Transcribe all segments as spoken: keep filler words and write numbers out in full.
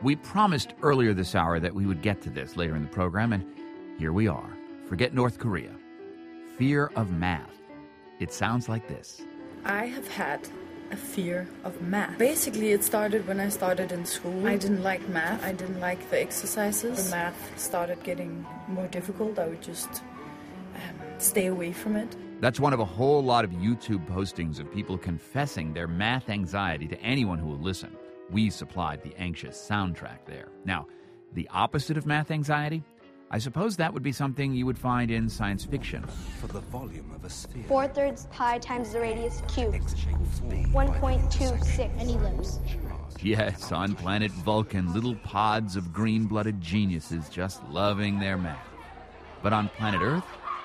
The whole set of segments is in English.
We promised earlier this hour that we would get to this later in the program, and here we are. Forget North Korea. Fear of math. It sounds like this. I have had a fear of math. Basically, it started when I started in school. I didn't like math. I didn't like the exercises. The math started getting more difficult. I would just um, stay away from it. That's one of a whole lot of YouTube postings of people confessing their math anxiety to anyone who will listen. We supplied the anxious soundtrack there. Now, the opposite of math anxiety? I suppose that would be something you would find in science fiction. For the volume of a sphere. Four thirds pi times the radius cubed. one point two six. Any ellipse. Yes, on planet Vulcan, little pods of green-blooded geniuses just loving their math. But on planet Earth?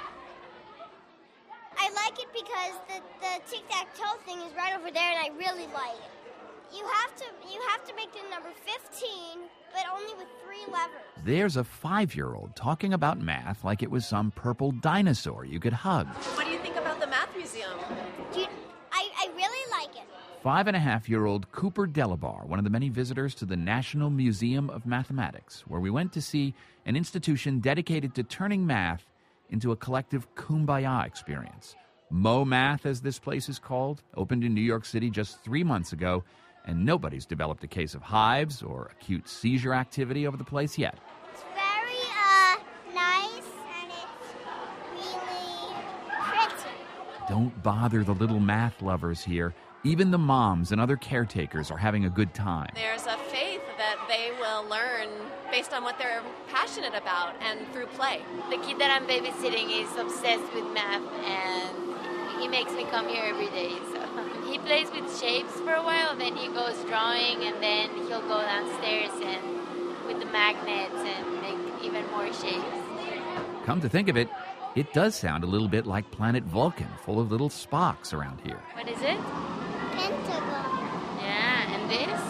I like it because the, the tic-tac-toe thing is right over there, and I really like it. You have to you have to make the number fifteen, but only with three levers. There's a five-year-old talking about math like it was some purple dinosaur you could hug. What do you think about the Math Museum? Dude, I, I really like it. Five-and-a-half-year-old Cooper Delabar, one of the many visitors to the National Museum of Mathematics, where we went to see an institution dedicated to turning math into a collective kumbaya experience. Mo Math, as this place is called, opened in New York City just three months ago, and nobody's developed a case of hives or acute seizure activity over the place yet. It's very, uh, nice, and it's really pretty. Don't bother the little math lovers here. Even the moms and other caretakers are having a good time. There's a faith that they will learn based on what they're passionate about and through play. The kid that I'm babysitting is obsessed with math, and he makes me come here every day. So he plays with shapes for a while, then he goes drawing, and then he'll go downstairs and with the magnets and make even more shapes. Come to think of it, it does sound a little bit like planet Vulcan, full of little Spocks around here. What is it? Pentagon. Yeah, and this?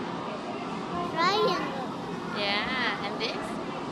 Triangle. Yeah, and this?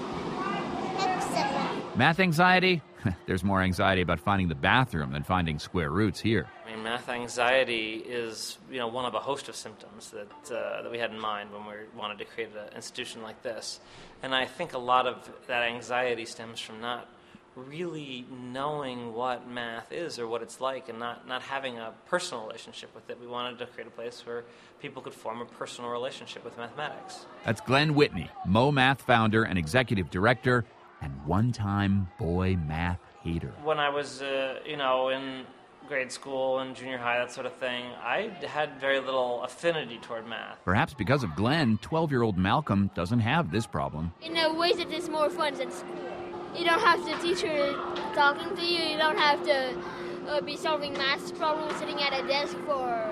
Hexagon. Math anxiety? There's more anxiety about finding the bathroom than finding square roots here. I mean, math anxiety is, you know, one of a host of symptoms that uh, that we had in mind when we wanted to create an institution like this. And I think a lot of that anxiety stems from not really knowing what math is or what it's like, and not, not having a personal relationship with it. We wanted to create a place where people could form a personal relationship with mathematics. That's Glenn Whitney, Mo Math founder and executive director, and one-time boy math hater. When I was, uh, you know, in grade school and junior high, that sort of thing, I had very little affinity toward math. Perhaps because of Glenn, twelve-year-old Malcolm doesn't have this problem. In a way that it's more fun than school. You don't have the teacher talking to you. You don't have to uh, be solving math problems sitting at a desk for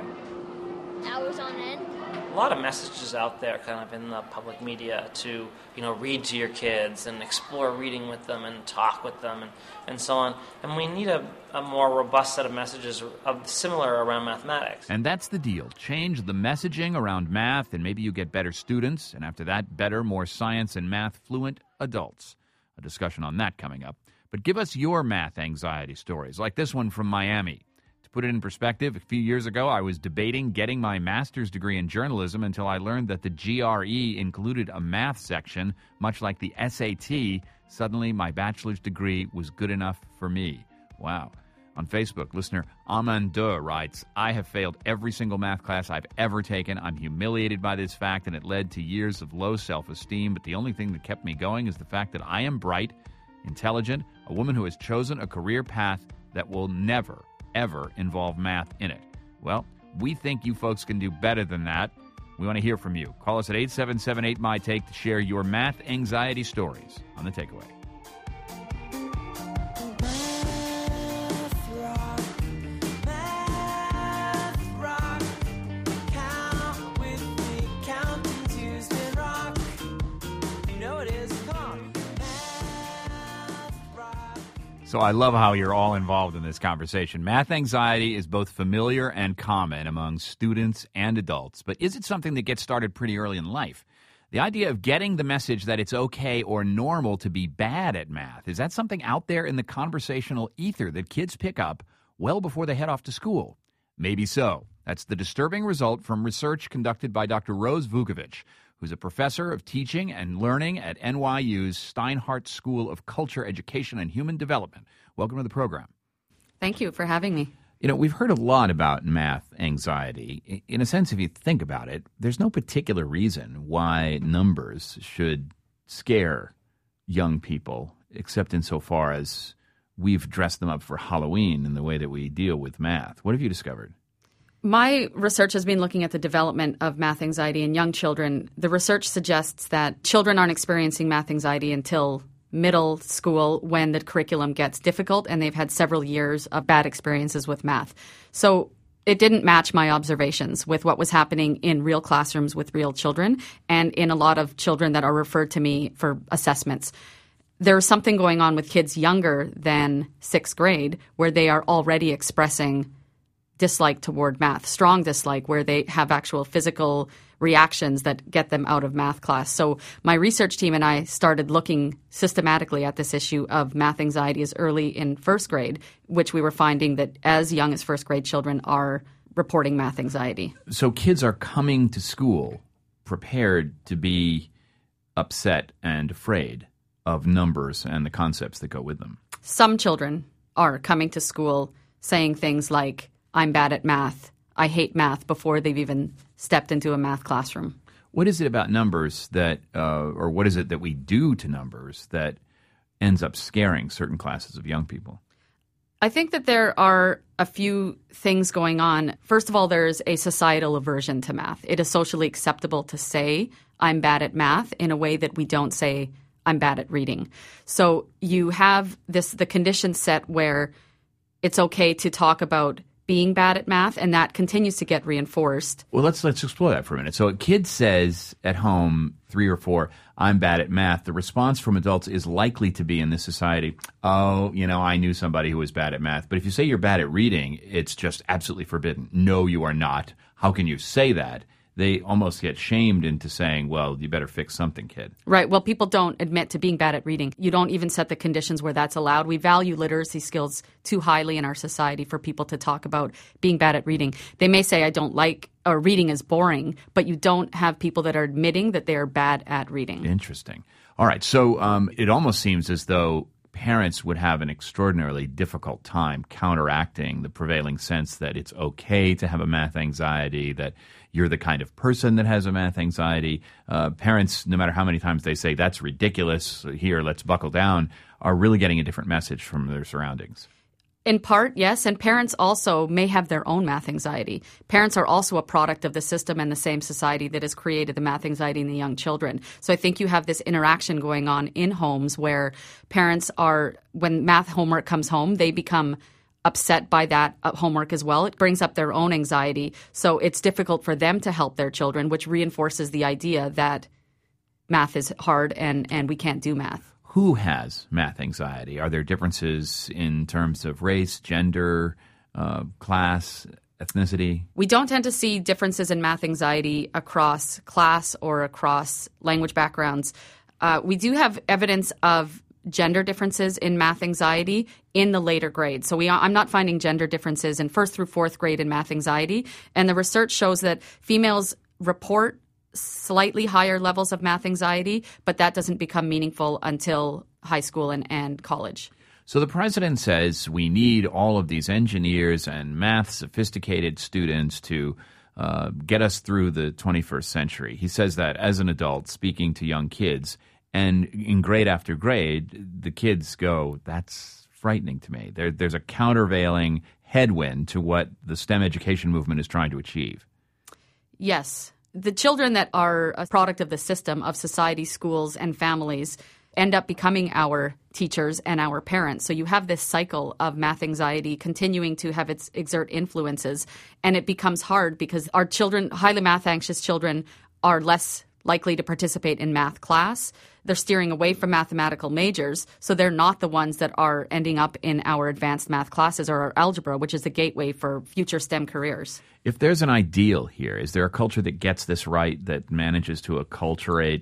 hours on end. A lot of messages out there kind of in the public media to, you know, read to your kids and explore reading with them and talk with them and, and so on. And we need a, a more robust set of messages of similar around mathematics. And that's the deal. Change the messaging around math and maybe you get better students, and after that, better, more science and math fluent adults. A discussion on that coming up. But give us your math anxiety stories, like this one from Miami. To put it in perspective, a few years ago, I was debating getting my master's degree in journalism until I learned that the G R E included a math section, much like the S A T. Suddenly, my bachelor's degree was good enough for me. Wow. On Facebook, listener Amandeur writes, I have failed every single math class I've ever taken. I'm humiliated by this fact, and it led to years of low self-esteem. But the only thing that kept me going is the fact that I am bright, intelligent, a woman who has chosen a career path that will never, ever involve math in it. Well, we think you folks can do better than that. We want to hear from you. Call us at eight seven seven eight M Y Take to share your math anxiety stories on The Takeaway. So I love how you're all involved in this conversation. Math anxiety is both familiar and common among students and adults. But is it something that gets started pretty early in life? The idea of getting the message that it's okay or normal to be bad at math, is that something out there in the conversational ether that kids pick up well before they head off to school? Maybe so. That's the disturbing result from research conducted by Doctor Rose Vukovic, who's a professor of teaching and learning at N Y U's Steinhardt School of Culture, Education, and Human Development. Welcome to the program. Thank you for having me. You know, we've heard a lot about math anxiety. In a sense, if you think about it, there's no particular reason why numbers should scare young people, except insofar as we've dressed them up for Halloween in the way that we deal with math. What have you discovered? My research has been looking at the development of math anxiety in young children. The research suggests that children aren't experiencing math anxiety until middle school when the curriculum gets difficult and they've had several years of bad experiences with math. So it didn't match my observations with what was happening in real classrooms with real children and in a lot of children that are referred to me for assessments. There's something going on with kids younger than sixth grade where they are already expressing dislike toward math, strong dislike, where they have actual physical reactions that get them out of math class. So my research team and I started looking systematically at this issue of math anxiety as early in first grade, which we were finding that as young as first grade children are reporting math anxiety. So kids are coming to school prepared to be upset and afraid of numbers and the concepts that go with them. Some children are coming to school saying things like, I'm bad at math, I hate math, before they've even stepped into a math classroom. What is it about numbers that, uh, or what is it that we do to numbers that ends up scaring certain classes of young people? I think that there are a few things going on. First of all, there's a societal aversion to math. It is socially acceptable to say, I'm bad at math, in a way that we don't say, I'm bad at reading. So you have this the condition set where it's okay to talk about being bad at math, and that continues to get reinforced. Well, let's let's explore that for a minute. So a kid says at home, three or four, I'm bad at math. The response from adults is likely to be in this society, oh, you know, I knew somebody who was bad at math. But if you say you're bad at reading, it's just absolutely forbidden. No, you are not. How can you say that? They almost get shamed into saying, well, you better fix something, kid. Right. Well, people don't admit to being bad at reading. You don't even set the conditions where that's allowed. We value literacy skills too highly in our society for people to talk about being bad at reading. They may say, I don't like, or reading is boring, but you don't have people that are admitting that they are bad at reading. Interesting. All right. So um, it almost seems as though parents would have an extraordinarily difficult time counteracting the prevailing sense that it's okay to have a math anxiety, that you're the kind of person that has a math anxiety. Uh, parents, no matter how many times they say, that's ridiculous, here, let's buckle down, are really getting a different message from their surroundings. In part, yes, and parents also may have their own math anxiety. Parents are also a product of the system and the same society that has created the math anxiety in the young children. So I think you have this interaction going on in homes where parents are, when math homework comes home, they become upset by that homework as well. It brings up their own anxiety. So it's difficult for them to help their children, which reinforces the idea that math is hard and, and we can't do math. Who has math anxiety? Are there differences in terms of race, gender, uh, class, ethnicity? We don't tend to see differences in math anxiety across class or across language backgrounds. Uh, we do have evidence of gender differences in math anxiety in the later grades. So we, I'm not finding gender differences in first through fourth grade in math anxiety. And the research shows that females report slightly higher levels of math anxiety, but that doesn't become meaningful until high school and, and college. So the president says we need all of these engineers and math sophisticated students to uh, get us through the twenty-first century. He says that as an adult speaking to young kids, and in grade after grade, the kids go, that's frightening to me. There, there's a countervailing headwind to what the STEM education movement is trying to achieve. Yes. The children that are a product of the system, of society, schools, and families, end up becoming our teachers and our parents. So you have this cycle of math anxiety continuing to have its exert influences, and it becomes hard because our children, highly math anxious children, are less likely to participate in math class. They're steering away from mathematical majors, so they're not the ones that are ending up in our advanced math classes or our algebra, which is the gateway for future STEM careers. If there's an ideal here, is there a culture that gets this right, that manages to acculturate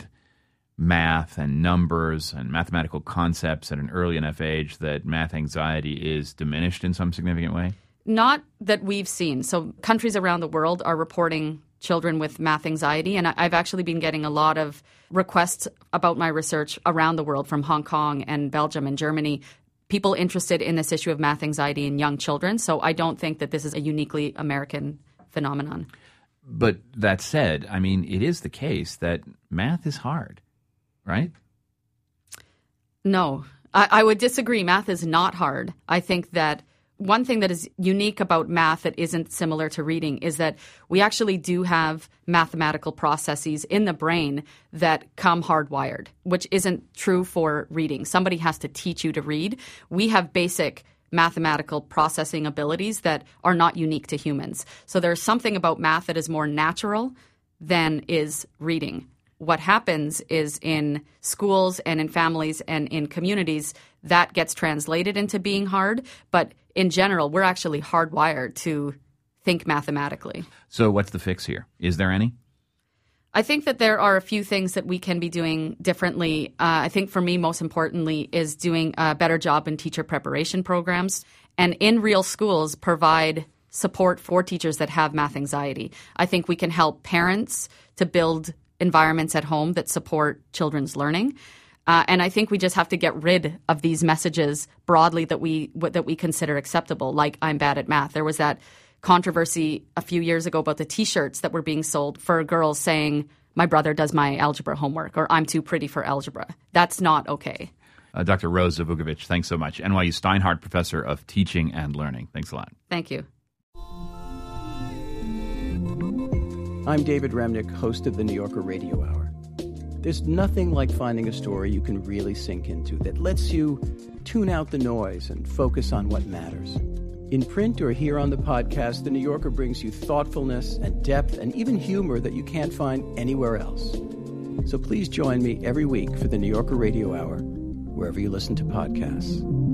math and numbers and mathematical concepts at an early enough age that math anxiety is diminished in some significant way? Not that we've seen. So countries around the world are reporting children with math anxiety. And I've actually been getting a lot of requests about my research around the world from Hong Kong and Belgium and Germany, people interested in this issue of math anxiety in young children. So I don't think that this is a uniquely American phenomenon. But that said, I mean, it is the case that math is hard, right? No, I, I would disagree. Math is not hard. I think that one thing that is unique about math that isn't similar to reading is that we actually do have mathematical processes in the brain that come hardwired, which isn't true for reading. Somebody has to teach you to read. We have basic mathematical processing abilities that are not unique to humans. So there's something about math that is more natural than is reading. What happens is in schools and in families and in communities, that gets translated into being hard. But in general, we're actually hardwired to think mathematically. So what's the fix here? Is there any? I think that there are a few things that we can be doing differently. Uh, I think for me, most importantly, is doing a better job in teacher preparation programs and in real schools provide support for teachers that have math anxiety. I think we can help parents to build environments at home that support children's learning. Uh, and I think we just have to get rid of these messages broadly that we that we consider acceptable, like I'm bad at math. There was that controversy a few years ago about the T-shirts that were being sold for girls saying, my brother does my algebra homework, or I'm too pretty for algebra. That's not okay. Uh, Doctor Rose Zvukovic, thanks so much. N Y U Steinhardt Professor of Teaching and Learning. Thanks a lot. Thank you. I'm David Remnick, host of the New Yorker Radio Hour. There's nothing like finding a story you can really sink into that lets you tune out the noise and focus on what matters. In print or here on the podcast, The New Yorker brings you thoughtfulness and depth and even humor that you can't find anywhere else. So please join me every week for The New Yorker Radio Hour, wherever you listen to podcasts.